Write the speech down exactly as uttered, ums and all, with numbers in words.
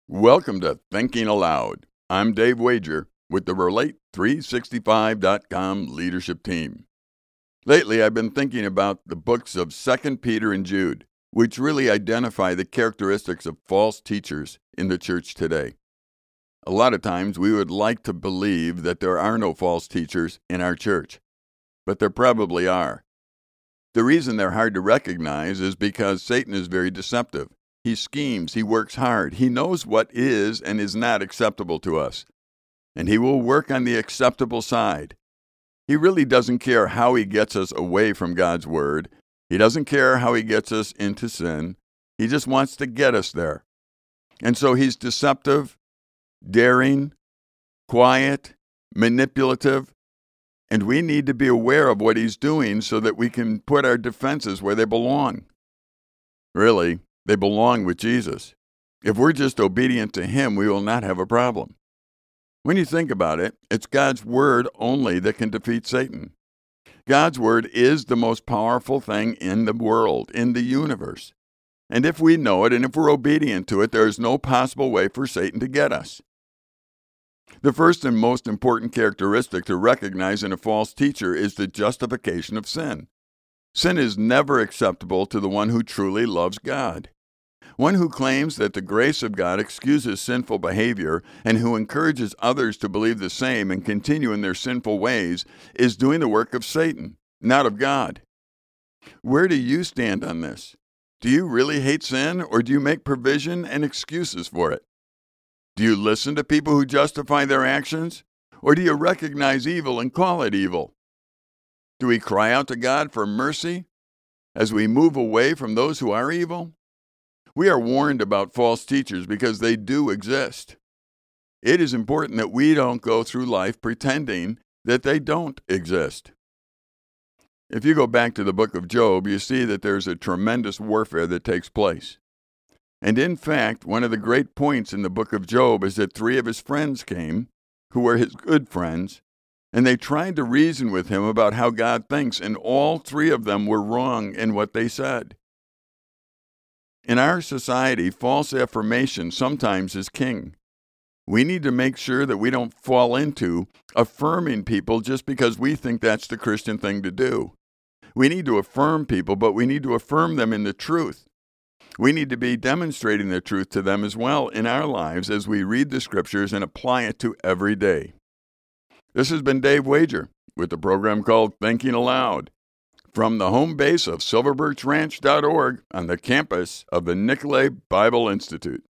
Welcome to Thinking Aloud. I'm Dave Wager with the Relate three sixty-five dot com leadership team. Lately, I've been thinking about the books of Second Peter and Jude, which really identify the characteristics of false teachers in the church today. A lot of times, we would like to believe that there are no false teachers in our church, but there probably are. The reason they're hard to recognize is because Satan is very deceptive. He schemes, he works hard, he knows what is and is not acceptable to us, and he will work on the acceptable side. He really doesn't care how he gets us away from God's word. He doesn't care how he gets us into sin. He just wants to get us there. And so he's deceptive, daring, quiet, manipulative, and we need to be aware of what he's doing so that we can put our defenses where they belong. Really, they belong with Jesus. If we're just obedient to him, we will not have a problem. When you think about it, it's God's word only that can defeat Satan. God's word is the most powerful thing in the world, in the universe. And if we know it and if we're obedient to it, there is no possible way for Satan to get us. The first and most important characteristic to recognize in a false teacher is the justification of sin. Sin is never acceptable to the one who truly loves God. One who claims that the grace of God excuses sinful behavior and who encourages others to believe the same and continue in their sinful ways is doing the work of Satan, not of God. Where do you stand on this? Do you really hate sin, or do you make provision and excuses for it? Do you listen to people who justify their actions, or do you recognize evil and call it evil? Do we cry out to God for mercy as we move away from those who are evil? We are warned about false teachers because they do exist. It is important that we don't go through life pretending that they don't exist. If you go back to the book of Job, you see that there's a tremendous warfare that takes place. And in fact, one of the great points in the book of Job is that three of his friends came, who were his good friends, and they tried to reason with him about how God thinks, and all three of them were wrong in what they said. In our society, false affirmation sometimes is king. We need to make sure that we don't fall into affirming people just because we think that's the Christian thing to do. We need to affirm people, but we need to affirm them in the truth. We need to be demonstrating the truth to them as well in our lives as we read the scriptures and apply it to every day. This has been Dave Wager with the program called Thinking Aloud, from the home base of silver birch ranch dot org on the campus of the Nicolet Bible Institute.